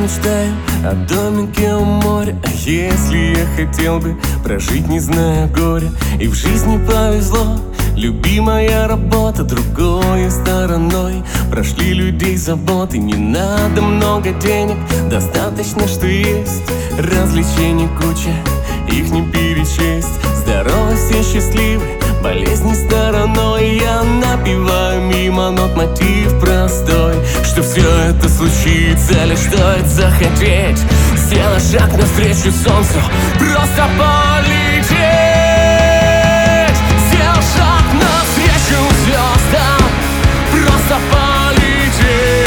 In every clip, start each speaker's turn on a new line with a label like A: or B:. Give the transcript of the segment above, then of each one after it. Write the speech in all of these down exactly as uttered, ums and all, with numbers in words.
A: мечтаю о домике у моря. А если я хотел бы прожить, не зная горя, и в жизни повезло, любимая работа другой стороной. Прошли людей заботы, не надо много денег, достаточно, что есть развлечений куча, их не перечесть. Здоровы все счастливы, болезни стороной. Я напеваю мимо нот мотив простой, что все это случится, лишь стоит захотеть. Сделай шаг навстречу солнцу, просто полететь. Сделай шаг навстречу звездам, просто полететь.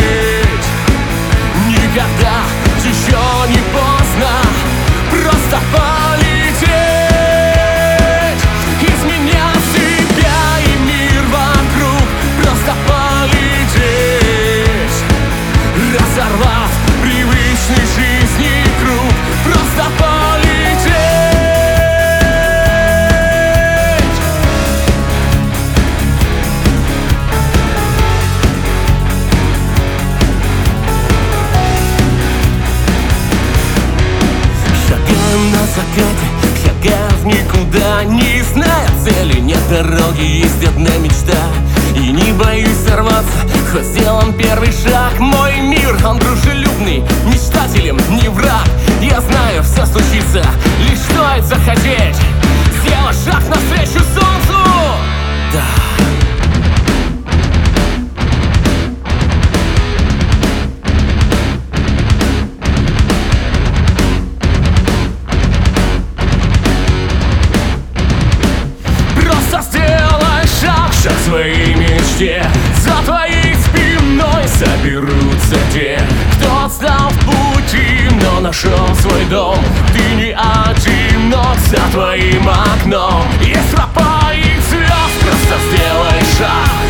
A: Никогда еще не поздно, просто полететь. Разорвав привычный жизни круг, просто полететь. Шагаем на закате, шагая в никуда, не зная цели, нет дороги, есть одна мечта. И не боюсь сорваться, хоть сделан первый шаг. Мой мир, он дружелюбный, мечтателем не враг. Я знаю, все случится, лишь стоит захотеть. Сделай шаг навстречу солнцу. Да. Просто сделай шаг, шаг к своей мечте. За твоей спиной соберутся те, кто отстал в пути, но нашел свой дом. Ты не один, но за твоим окном есть тропа и звезд. Просто сделай шаг.